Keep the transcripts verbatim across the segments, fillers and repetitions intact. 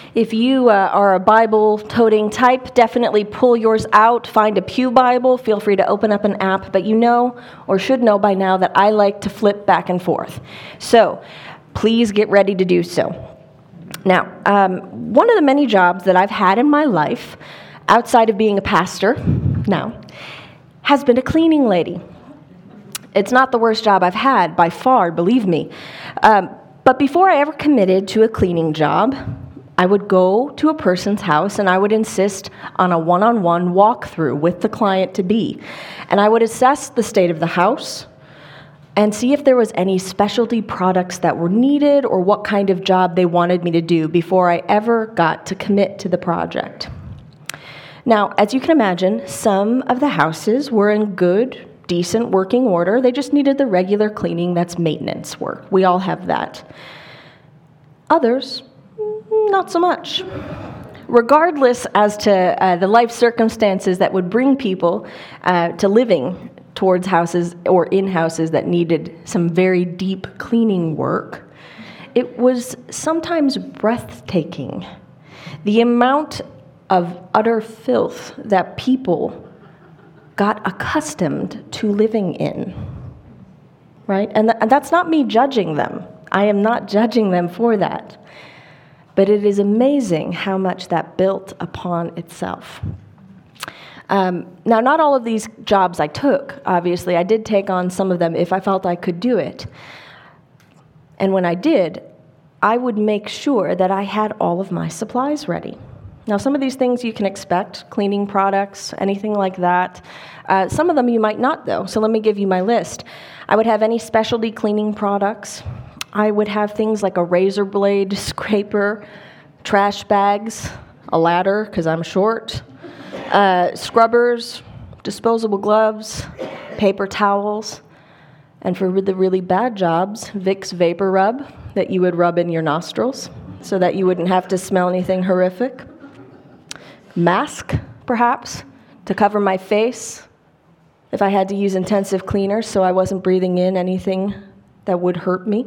If you uh, are a Bible-toting type, definitely pull yours out, find a Pew Bible, feel free to open up an app, but you know or should know by now that I like to flip back and forth. So please get ready to do so. Now, um, one of the many jobs that I've had in my life, outside of being a pastor now, has been a cleaning lady. It's not the worst job I've had, by far, believe me. Um, but before I ever committed to a cleaning job, I would go to a person's house and I would insist on a one-on-one walkthrough with the client-to-be. And I would assess the state of the house and see if there was any specialty products that were needed or what kind of job they wanted me to do before I ever got to commit to the project. Now, as you can imagine, some of the houses were in good, decent working order. They just needed the regular cleaning that's maintenance work. We all have that. Others, not so much. Regardless as to uh, the life circumstances that would bring people uh, to living towards houses or in houses that needed some very deep cleaning work, it was sometimes breathtaking. The amount of utter filth that people got accustomed to living in, right? And, th- and that's not me judging them. I am not judging them for that. But it is amazing how much that built upon itself. Um, now, not all of these jobs I took, obviously. I did take on some of them if I felt I could do it. And when I did, I would make sure that I had all of my supplies ready. Now, some of these things you can expect, cleaning products, anything like that. Uh, some of them you might not, though. So let me give you my list. I would have any specialty cleaning products. I would have things like a razor blade, scraper, trash bags, a ladder, because I'm short, uh, scrubbers, disposable gloves, paper towels, and for the really bad jobs, Vicks Vapor Rub that you would rub in your nostrils so that you wouldn't have to smell anything horrific. Mask, perhaps, to cover my face if I had to use intensive cleaners so I wasn't breathing in anything that would hurt me.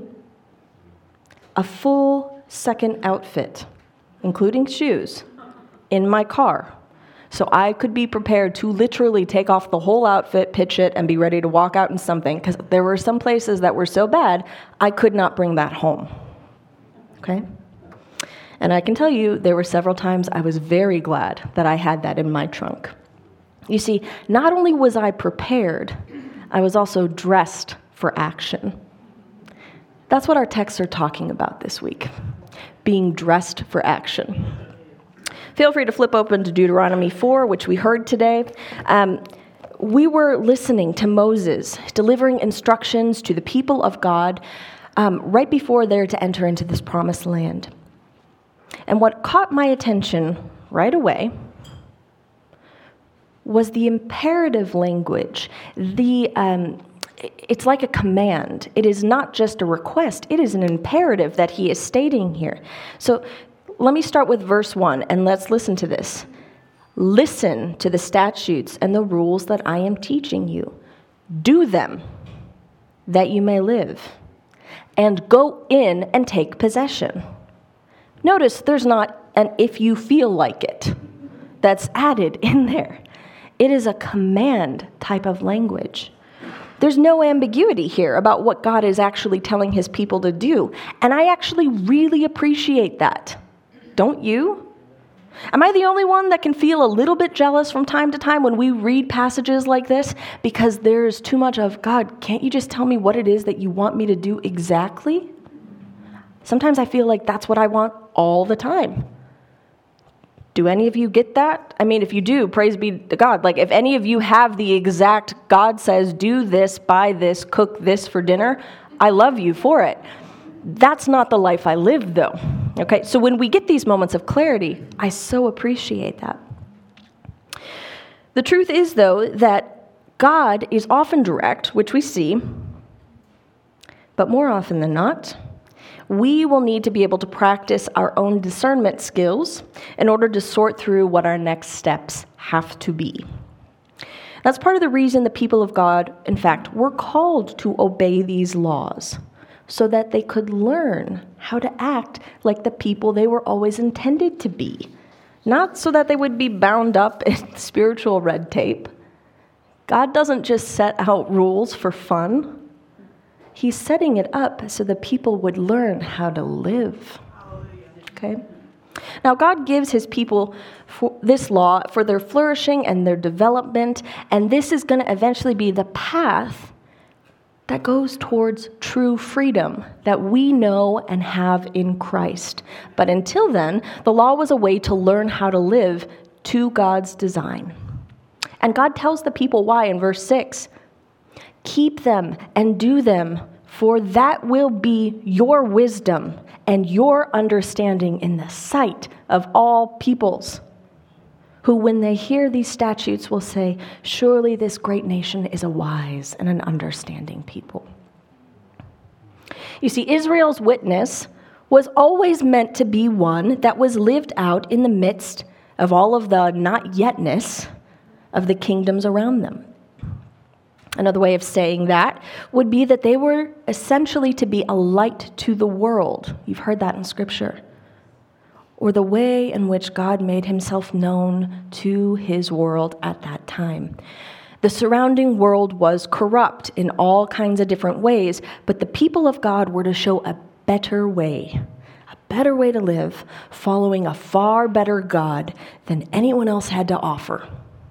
A full second outfit, including shoes, in my car, so I could be prepared to literally take off the whole outfit, pitch it, and be ready to walk out in something, because there were some places that were so bad, I could not bring that home, okay? And I can tell you, there were several times I was very glad that I had that in my trunk. You see, not only was I prepared, I was also dressed for action. That's what our texts are talking about this week, being dressed for action. Feel free to flip open to Deuteronomy four, which we heard today. Um, we were listening to Moses delivering instructions to the people of God um, right before they're to enter into this promised land. And what caught my attention right away was the imperative language, the um, it's like a command. It is not just a request. It is an imperative that he is stating here. So let me start with verse one, and let's listen to this. Listen to the statutes and the rules that I am teaching you. Do them, that you may live, and go in and take possession. Notice there's not an if you feel like it that's added in there. It is a command type of language. There's no ambiguity here about what God is actually telling his people to do. And I actually really appreciate that. Don't you? Am I the only one that can feel a little bit jealous from time to time when we read passages like this? Because there's too much of, God, can't you just tell me what it is that you want me to do exactly? Sometimes I feel like that's what I want all the time. Do any of you get that? I mean, if you do, praise be to God. Like, if any of you have the exact, God says, do this, buy this, cook this for dinner, I love you for it. That's not the life I live, though. Okay, so when we get these moments of clarity, I so appreciate that. The truth is, though, that God is often direct, which we see, but more often than not, we will need to be able to practice our own discernment skills in order to sort through what our next steps have to be. That's part of the reason the people of God, in fact, were called to obey these laws. so that they could learn how to act like the people they were always intended to be, not so that they would be bound up in spiritual red tape. God doesn't just set out rules for fun. He's setting it up so the people would learn how to live. Okay? Now, God gives his people for this law for their flourishing and their development, and this is going to eventually be the path that goes towards true freedom that we know and have in Christ. But until then, the law was a way to learn how to live to God's design. And God tells the people why in verse six. Keep them and do them, for that will be your wisdom and your understanding in the sight of all peoples, who when they hear these statutes will say, surely this great nation is a wise and an understanding people. You see, Israel's witness was always meant to be one that was lived out in the midst of all of the not yetness of the kingdoms around them. Another way of saying that would be that they were essentially to be a light to the world. You've heard that in Scripture. Or the way in which God made himself known to his world at that time. The surrounding world was corrupt in all kinds of different ways, but the people of God were to show a better way, a better way to live, following a far better God than anyone else had to offer.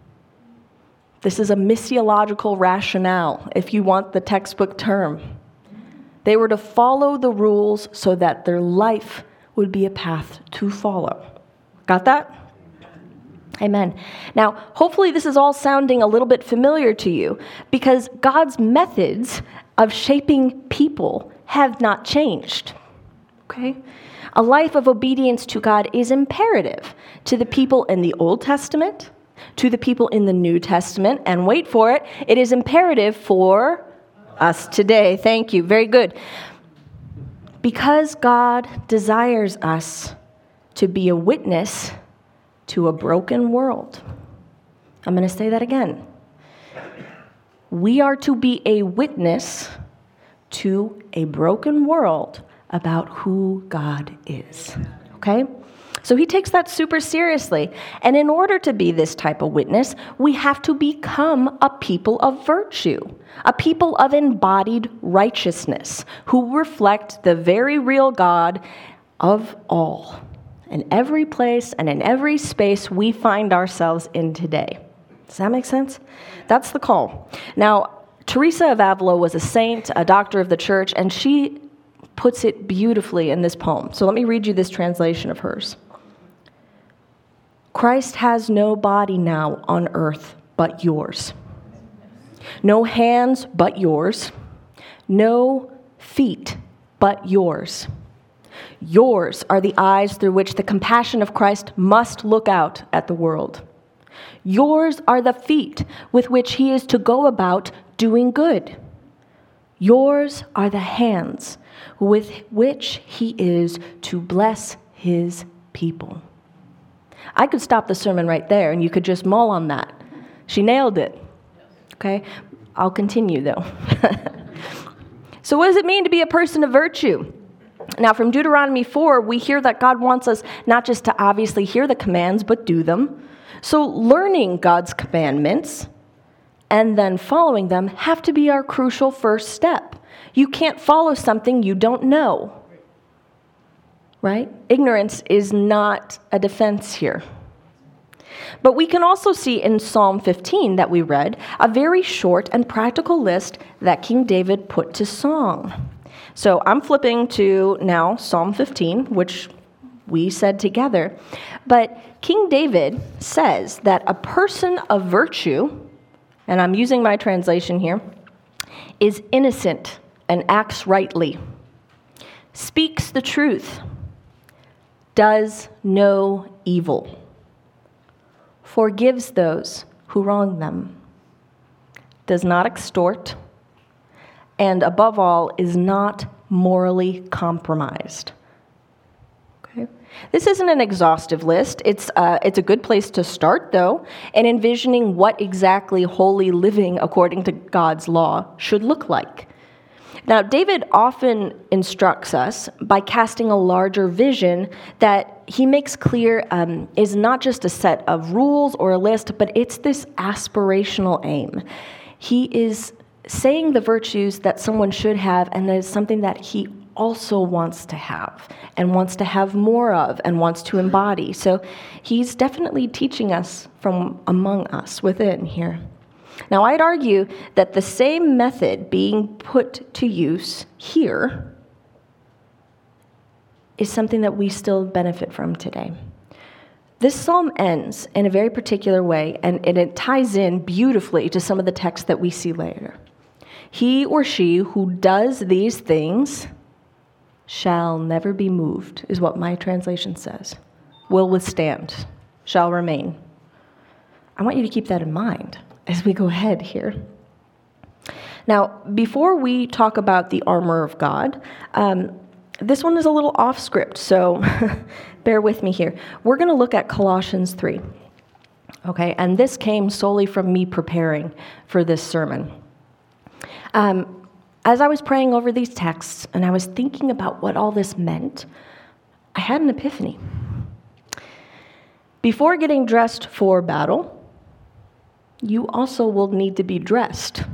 This is a missiological rationale, if you want the textbook term. They were to follow the rules so that their life would be a path to follow. Got that? Amen. Now, hopefully this is all sounding a little bit familiar to you, because God's methods of shaping people have not changed. Okay? A life of obedience to God is imperative to the people in the Old Testament, to the people in the New Testament, and wait for it, it is imperative for us today. Thank you. Very good. Because God desires us to be a witness to a broken world. I'm going to say that again. We are to be a witness to a broken world about who God is. Okay? So he takes that super seriously. And in order to be this type of witness, we have to become a people of virtue, a people of embodied righteousness, who reflect the very real God of all, in every place and in every space we find ourselves in today. Does that make sense? That's the call. Now, Teresa of Avila was a saint, a doctor of the church, and she puts it beautifully in this poem. So let me read you this translation of hers. Christ has no body now on earth but yours. No hands but yours. No feet but yours. Yours are the eyes through which the compassion of Christ must look out at the world. Yours are the feet with which he is to go about doing good. Yours are the hands with which he is to bless his people. I could stop the sermon right there, and you could just mull on that. She nailed it. Okay? I'll continue, though. So what does it mean to be a person of virtue? Now, from Deuteronomy four, we hear that God wants us not just to obviously hear the commands, but do them. So learning God's commandments and then following them have to be our crucial first step. You can't follow something you don't know. Right? Ignorance is not a defense here. But we can also see in Psalm fifteen that we read a very short and practical list that King David put to song. So I'm flipping to now Psalm fifteen, which we said together. But King David says that a person of virtue, and I'm using my translation here, is innocent and acts rightly, speaks the truth, does no evil, forgives those who wrong them, does not extort, and above all, is not morally compromised. Okay? This isn't an exhaustive list. It's, uh, it's a good place to start, though, in envisioning what exactly holy living according to God's law should look like. Now, David often instructs us by casting a larger vision that he makes clear um, is not just a set of rules or a list, but it's this aspirational aim. He is saying the virtues that someone should have, and that is something that he also wants to have and wants to have more of and wants to embody. So he's definitely teaching us from among us within here. Now, I'd argue that the same method being put to use here is something that we still benefit from today. This psalm ends in a very particular way, and, and it ties in beautifully to some of the texts that we see later. He or she who does these things shall never be moved, is what my translation says. Will withstand, shall remain. I want you to keep that in mind as we go ahead here. Now, before we talk about the armor of God, um, this one is a little off script, so bear with me here. We're going to look at Colossians three, okay? And this came solely from me preparing for this sermon. Um, as I was praying over these texts and I was thinking about what all this meant, I had an epiphany. Before getting dressed for battle, you also will need to be dressed.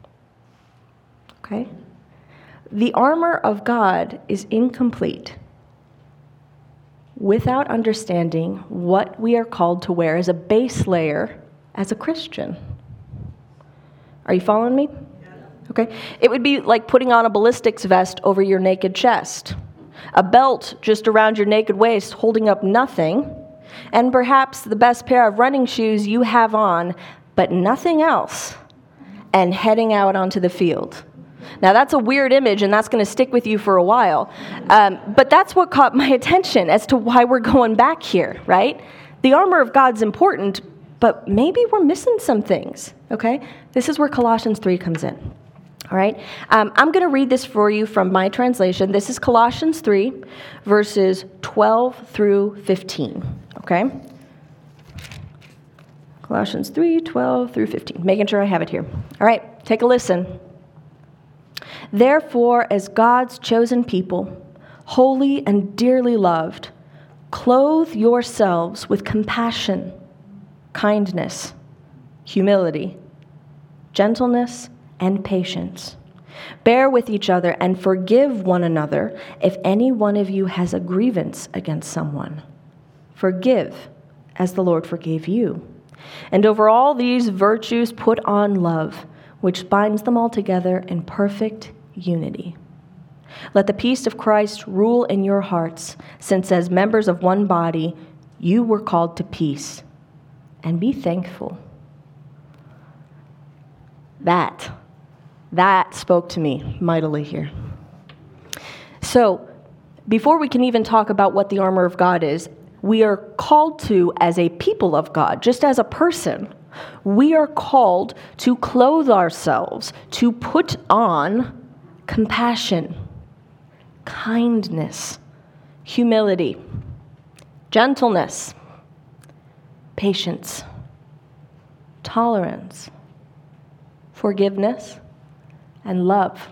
Okay? The armor of God is incomplete without understanding what we are called to wear as a base layer as a Christian. Are you following me? Okay? It would be like putting on a ballistics vest over your naked chest, a belt just around your naked waist holding up nothing, and perhaps the best pair of running shoes you have on, but nothing else, and heading out onto the field. Now, that's a weird image, and that's going to stick with you for a while. Um, but that's what caught my attention as to why we're going back here, right? The armor of God's important, but maybe we're missing some things, okay? This is where Colossians three comes in, all right? Um, I'm going to read this for you from my translation. This is Colossians three, verses twelve through fifteen, okay? Colossians three, twelve through fifteen. Making sure I have it here. All right, take a listen. Therefore, as God's chosen people, holy and dearly loved, clothe yourselves with compassion, kindness, humility, gentleness, and patience. Bear with each other and forgive one another if any one of you has a grievance against someone. Forgive as the Lord forgave you. And over all these virtues put on love, which binds them all together in perfect unity. Let the peace of Christ rule in your hearts, since as members of one body, you were called to peace, and be thankful. That, that spoke to me mightily here. So, before we can even talk about what the armor of God is, we are called to, as a people of God, just as a person, we are called to clothe ourselves, to put on compassion, kindness, humility, gentleness, patience, tolerance, forgiveness, and love.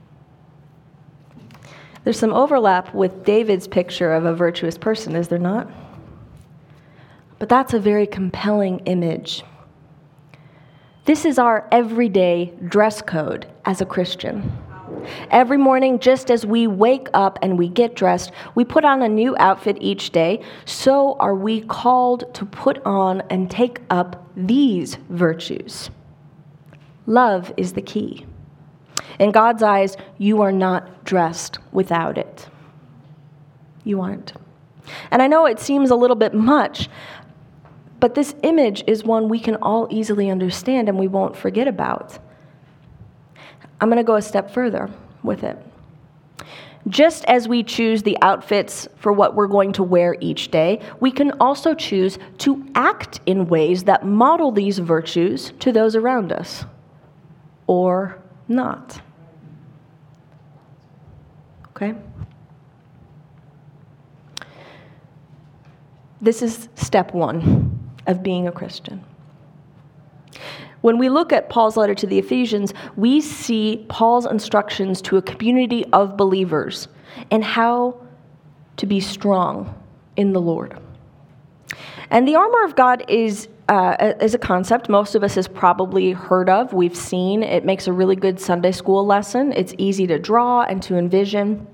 There's some overlap with David's picture of a virtuous person, is there not? But that's a very compelling image. This is our everyday dress code as a Christian. Every morning, just as we wake up and we get dressed, we put on a new outfit each day. So are we called to put on and take up these virtues. Love is the key. In God's eyes, you are not dressed without it. You aren't. And I know it seems a little bit much, but this image is one we can all easily understand and we won't forget about. I'm going to go a step further with it. Just as we choose the outfits for what we're going to wear each day, we can also choose to act in ways that model these virtues to those around us, or not. Okay? This is step one of being a Christian. When we look at Paul's letter to the Ephesians, we see Paul's instructions to a community of believers and how to be strong in the Lord. And the armor of God is uh, is a concept most of us has probably heard of. We've seen. It makes a really good Sunday school lesson. It's easy to draw and to envision.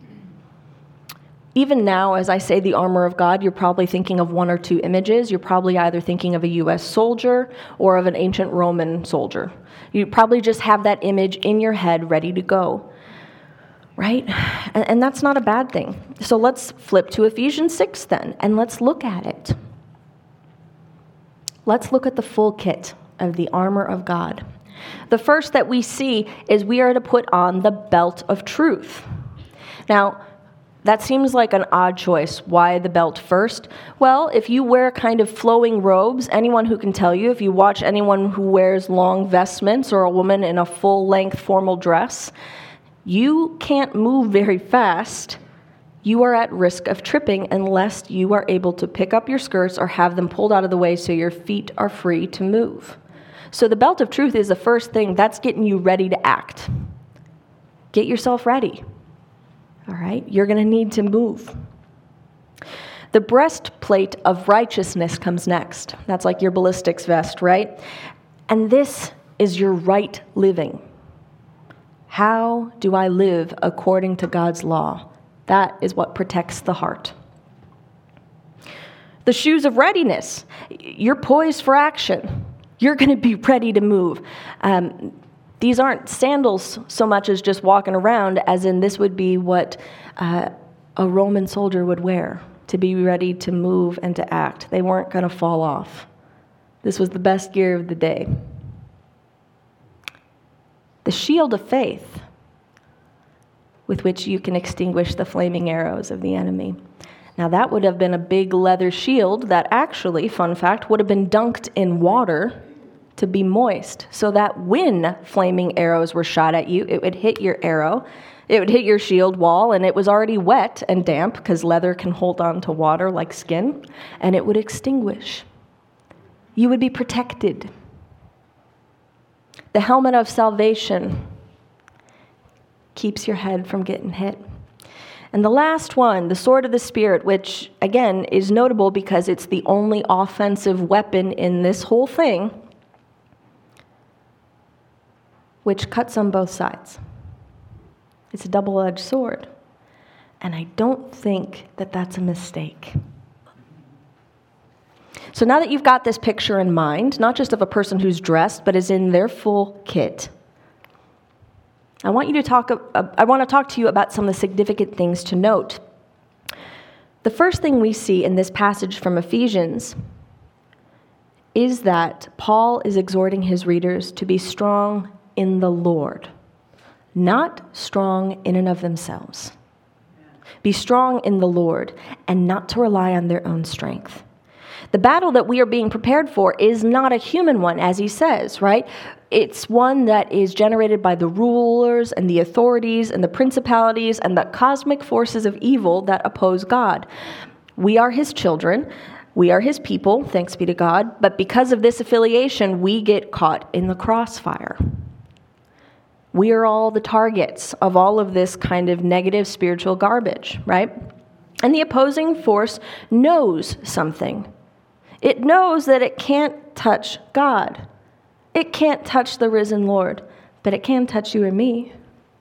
Even now, as I say the armor of God, you're probably thinking of one or two images. You're probably either thinking of a U S soldier or of an ancient Roman soldier. You probably just have that image in your head ready to go, right? And, and that's not a bad thing. So let's flip to Ephesians six then, and let's look at it. Let's look at the full kit of the armor of God. The first that we see is we are to put on the belt of truth. Now, that seems like an odd choice. Why the belt first? Well, if you wear kind of flowing robes, anyone who can tell you, if you watch anyone who wears long vestments or a woman in a full-length formal dress, you can't move very fast. You are at risk of tripping unless you are able to pick up your skirts or have them pulled out of the way so your feet are free to move. So the belt of truth is the first thing. That's getting you ready to act. Get yourself ready. All right? You're going to need to move. The breastplate of righteousness comes next. That's like your ballistics vest, right? And this is your right living. How do I live according to God's law? That is what protects the heart. The shoes of readiness. You're poised for action. You're going to be ready to move. Um, these aren't sandals so much as just walking around, as in this would be what uh, a Roman soldier would wear to be ready to move and to act. They weren't going to fall off. This was the best gear of the day. The shield of faith, with which you can extinguish the flaming arrows of the enemy. Now, that would have been a big leather shield that actually, fun fact, would have been dunked in water to be moist, so that when flaming arrows were shot at you, it would hit your arrow, it would hit your shield wall, and it was already wet and damp, because leather can hold on to water like skin, and it would extinguish. You would be protected. The helmet of salvation keeps your head from getting hit. And the last one, the sword of the Spirit, which, again, is notable because it's the only offensive weapon in this whole thing, which cuts on both sides. It's a double-edged sword. And I don't think that that's a mistake. So now that you've got this picture in mind, not just of a person who's dressed, but is in their full kit, I want you to talk. Uh, I want to talk to you about some of the significant things to note. The first thing we see in this passage from Ephesians is that Paul is exhorting his readers to be strong in the Lord, not strong in and of themselves. Be strong in the Lord and not to rely on their own strength. The battle that we are being prepared for is not a human one, as he says, right? It's one that is generated by the rulers and the authorities and the principalities and the cosmic forces of evil that oppose God. We are his children. We are his people, thanks be to God. But because of this affiliation, we get caught in the crossfire. We are all the targets of all of this kind of negative spiritual garbage, right? And the opposing force knows something. It knows that it can't touch God. It can't touch the risen Lord, but it can touch you and me.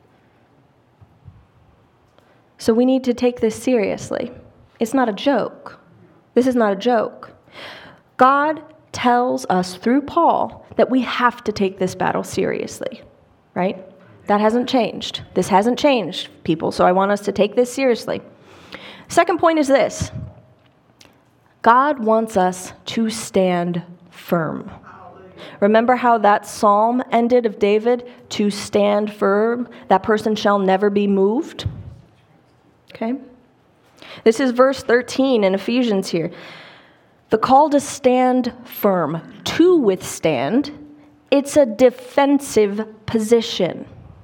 So we need to take this seriously. It's not a joke. This is not a joke. God tells us through Paul that we have to take this battle seriously, right? That hasn't changed. This hasn't changed, people, so I want us to take this seriously. Second point is this. God wants us to stand firm. Remember how that psalm ended of David? To stand firm, that person shall never be moved. Okay? This is verse thirteen in Ephesians here. The call to stand firm, to withstand, it's a defensive position.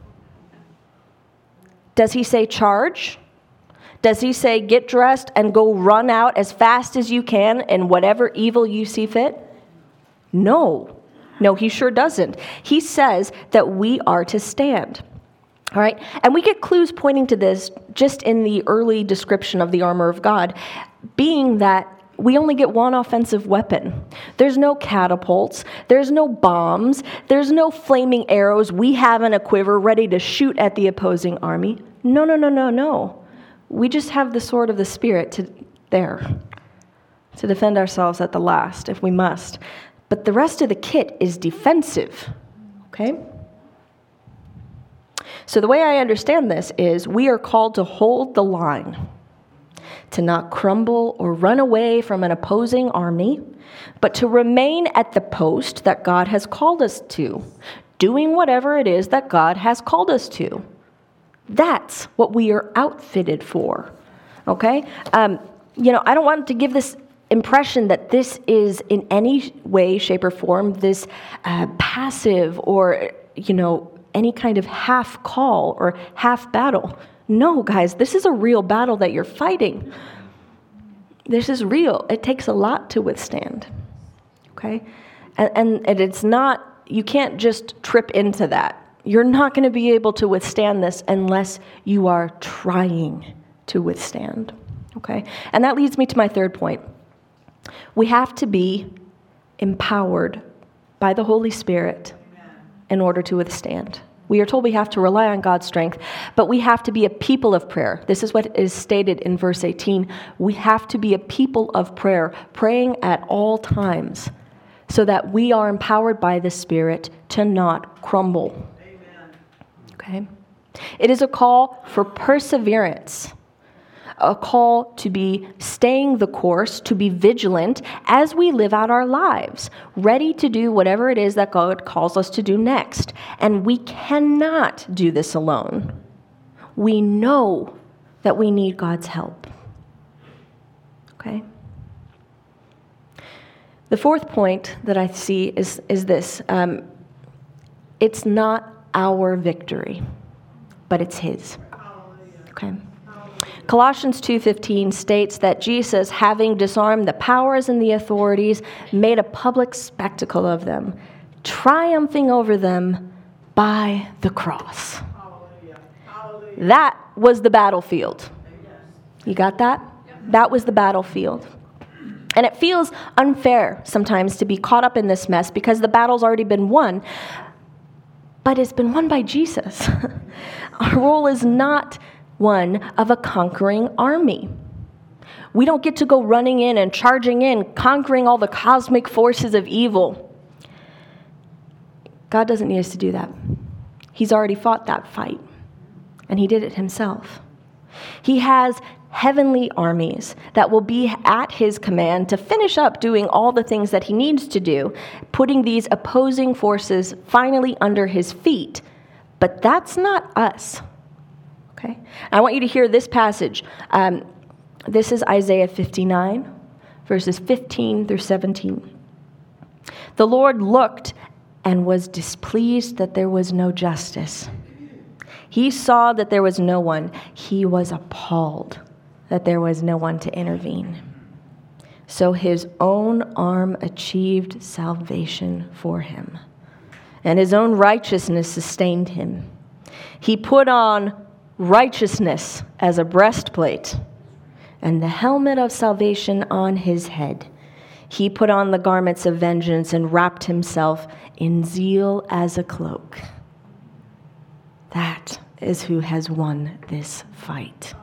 Does he say charge? Does he say get dressed and go run out as fast as you can in whatever evil you see fit? No. No, he sure doesn't. He says that we are to stand. All right? And we get clues pointing to this just in the early description of the armor of God, being that we only get one offensive weapon. There's no catapults. There's no bombs. There's no flaming arrows we have in a quiver ready to shoot at the opposing army. No, no, no, no, no. We just have the sword of the Spirit to there to defend ourselves at the last if we must. But the rest of the kit is defensive. Okay? So the way I understand this is we are called to hold the line, to not crumble or run away from an opposing army, but to remain at the post that God has called us to, doing whatever it is that God has called us to. That's what we are outfitted for, okay? Um, you know, I don't want to give this impression that this is in any way, shape, or form this uh, passive or, you know, any kind of half call or half battle. No, guys, this is a real battle that you're fighting. This is real. It takes a lot to withstand, okay? And, and, and it's not, you can't just trip into that. You're not going to be able to withstand this unless you are trying to withstand, okay? And that leads me to my third point. We have to be empowered by the Holy Spirit in order to withstand. We are told we have to rely on God's strength, but we have to be a people of prayer. This is what is stated in verse eighteen. We have to be a people of prayer, praying at all times, so that we are empowered by the Spirit to not crumble. Amen. Okay? It is a call for perseverance, a call to be staying the course, to be vigilant as we live out our lives, ready to do whatever it is that God calls us to do next. And we cannot do this alone. We know that we need God's help. Okay? The fourth point that I see is, is this. Um, it's not our victory, but it's His. Okay? Colossians two fifteen states that Jesus, having disarmed the powers and the authorities, made a public spectacle of them, triumphing over them by the cross. Hallelujah. Hallelujah. That was the battlefield. You got that? That was the battlefield. And it feels unfair sometimes to be caught up in this mess because the battle's already been won, but it's been won by Jesus. Our role is not one of a conquering army. We don't get to go running in and charging in, conquering all the cosmic forces of evil. God doesn't need us to do that. He's already fought that fight, and He did it Himself. He has heavenly armies that will be at His command to finish up doing all the things that He needs to do, putting these opposing forces finally under His feet. But that's not us. Okay? I want you to hear this passage. Um, this is Isaiah fifty-nine, verses fifteen through seventeen. The Lord looked and was displeased that there was no justice. He saw that there was no one. He was appalled that there was no one to intervene. So His own arm achieved salvation for Him, and His own righteousness sustained Him. He put on righteousness as a breastplate, and the helmet of salvation on His head. He put on the garments of vengeance and wrapped Himself in zeal as a cloak. That is who has won this fight.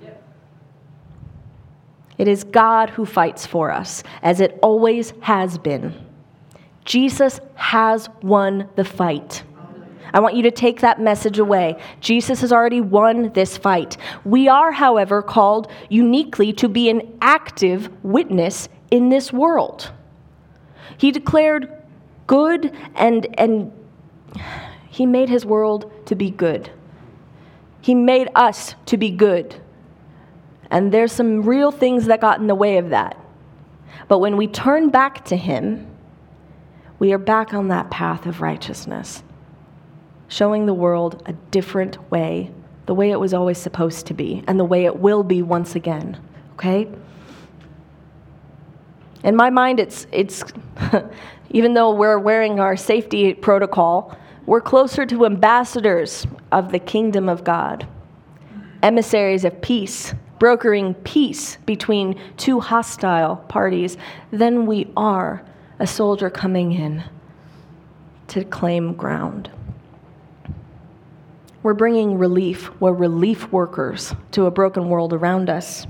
It is God who fights for us, as it always has been. Jesus has won the fight. I want you to take that message away. Jesus has already won this fight. We are, however, called uniquely to be an active witness in this world. He declared good and, and He made His world to be good. He made us to be good. And there's some real things that got in the way of that. But when we turn back to Him, we are back on that path of righteousness, showing the world a different way, the way it was always supposed to be, and the way it will be once again, okay? In my mind, it's, it's Even though we're wearing our safety protocol, we're closer to ambassadors of the kingdom of God, emissaries of peace, brokering peace between two hostile parties than we are a soldier coming in to claim ground. We're bringing relief. We're relief workers to a broken world around us.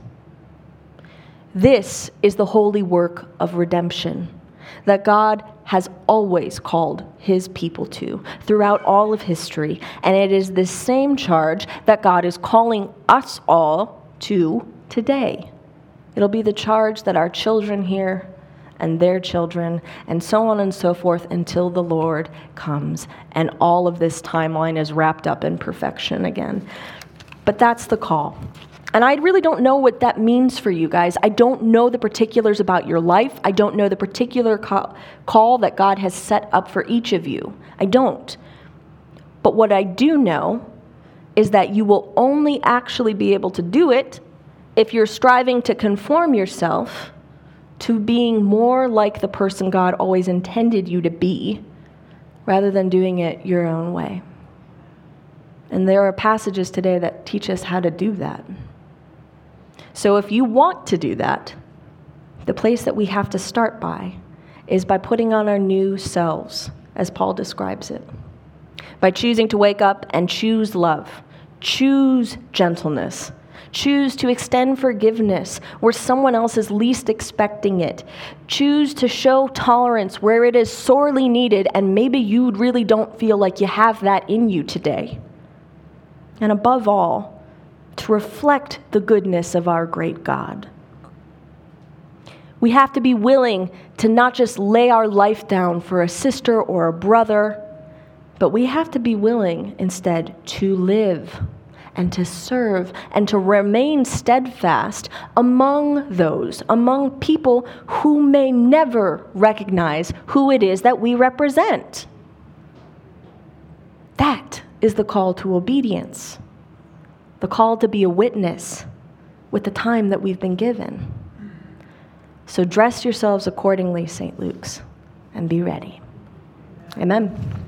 This is the holy work of redemption that God has always called his people to throughout all of history. And it is this same charge that God is calling us all to today. It'll be the charge that our children hear and their children, and so on and so forth until the Lord comes and all of this timeline is wrapped up in perfection again. But that's the call. And I really don't know what that means for you guys. I don't know the particulars about your life. I don't know the particular call, call that God has set up for each of you. I don't. But what I do know is that you will only actually be able to do it if you're striving to conform yourself to being more like the person God always intended you to be, rather than doing it your own way. And there are passages today that teach us how to do that. So if you want to do that, the place that we have to start by is by putting on our new selves, as Paul describes it. By choosing to wake up and choose love, choose gentleness, choose to extend forgiveness where someone else is least expecting it. Choose to show tolerance where it is sorely needed and maybe you really don't feel like you have that in you today. And above all, to reflect the goodness of our great God. We have to be willing to not just lay our life down for a sister or a brother, but we have to be willing instead to live and to serve and to remain steadfast among those, among people who may never recognize who it is that we represent. That is the call to obedience, the call to be a witness with the time that we've been given. So dress yourselves accordingly, Saint Luke's, and be ready. Amen.